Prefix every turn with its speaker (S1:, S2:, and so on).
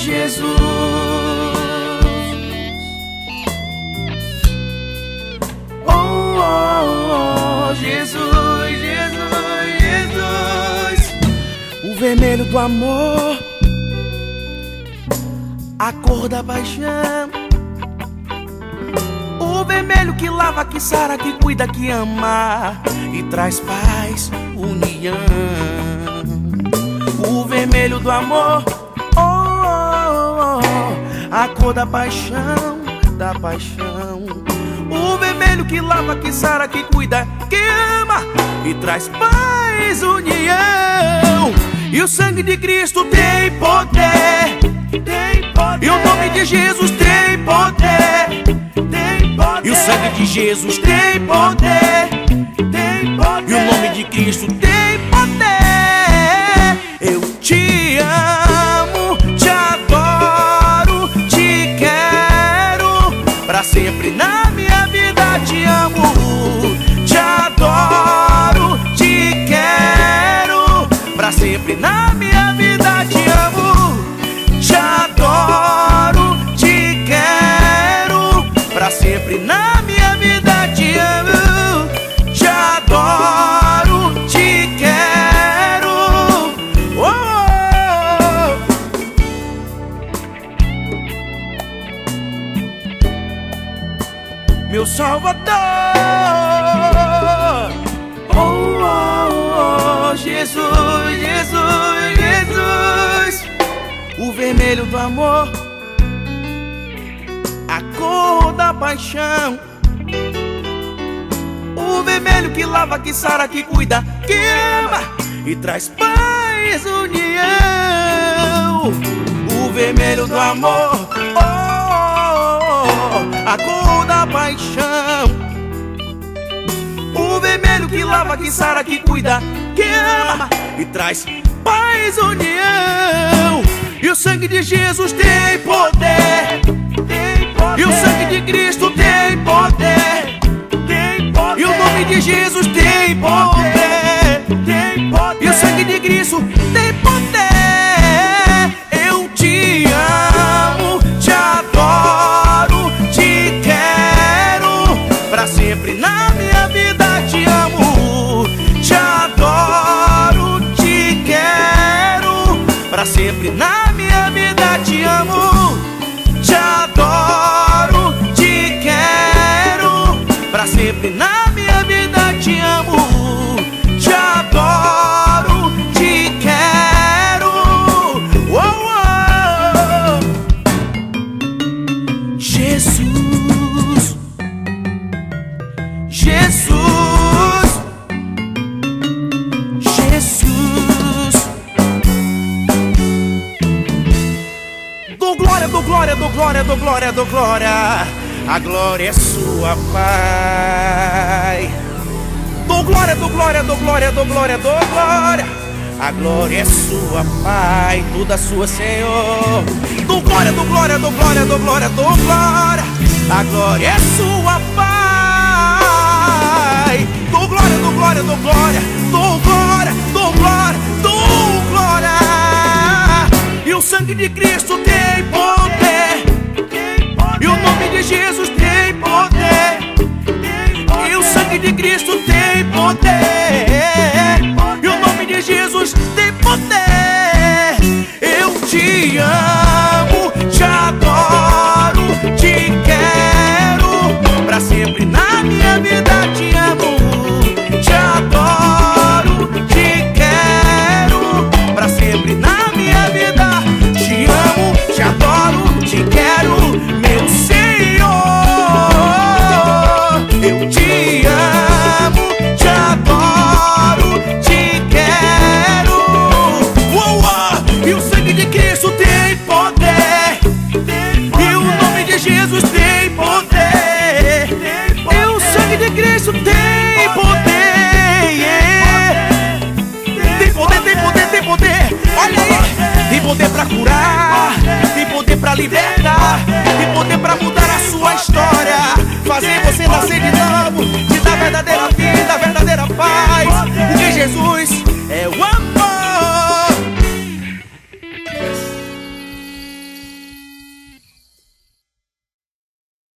S1: Jesus. Oh, oh, oh, Jesus, Jesus, Jesus. O vermelho do amor, a cor da paixão, o vermelho que lava, que sara, que cuida, que ama e traz paz, união. O vermelho do amor, oh, oh, oh, a cor da paixão, da paixão. O vermelho que lava, que sara, que cuida, que ama e traz paz, união. E o sangue de Cristo tem poder, tem poder. E o nome de Jesus tem poder, tem poder. E o sangue de Jesus tem poder, tem poder. E o nome de Cristo tem poder. Eu te amo, te adoro, te quero pra sempre na minha vida. Te amo, te adoro, te quero pra sempre na minha vida. Te amo, te adoro, te quero pra sempre na minha vida. Te amo, te adoro, te quero. Oh, oh, oh. Meu Salvador. Oh, oh, oh, Jesus, Jesus, Jesus. O vermelho do amor, a cor da paixão, o vermelho que lava, que sara, que cuida, que ama e traz paz, união. O vermelho do amor, oh, oh, oh, a cor da paixão, o vermelho que lava, que sara, que cuida, que ama e traz paz, união. E o sangue de Jesus tem poder, tem poder. E o sangue de Cristo tem poder, tem poder. E o nome de Jesus tem poder, tem poder. E o sangue de Cristo tem poder. Eu te amo, te adoro, te quero pra sempre na minha vida. Te amo, te adoro, te quero pra sempre na minha vida. Te amo, te adoro, te quero pra sempre na minha vida. Te amo, te adoro, te quero. Oh, oh. Jesus, Jesus, Jesus. Dou glória, dou glória, dou glória, dou glória, dou glória. A glória é sua, Pai. Dou glória, dou glória, dou glória, dou glória, dou glória. A glória é sua, Pai, toda sua, Senhor. Dou glória, dou glória, dou glória, dou glória, dou glória. A glória é sua, Pai. Dou glória, dou glória, dou glória, dou glória, dou glória, dou glória. E o sangue de Cristo tem poder, tem poder. E o nome de Jesus tem poder, tem poder. E o sangue de Cristo tem poder, tem poder. E o nome de Jesus tem poder. Eu te amo, te adoro, te quero pra sempre na minha vida. Te amo, te adoro, te quero pra sempre na minha vida. Te amo, te adoro, te quero, meu Senhor. Eu te amo, te adoro, te quero. Uou, uou. E o sangue de Cristo tem poder, tem poder. E o nome de Jesus tem poder, tem poder. E o sangue de Cristo tem poder, yeah. Tem poder, tem poder, tem poder. Olha aí, tem poder pra curar, tem poder pra libertar.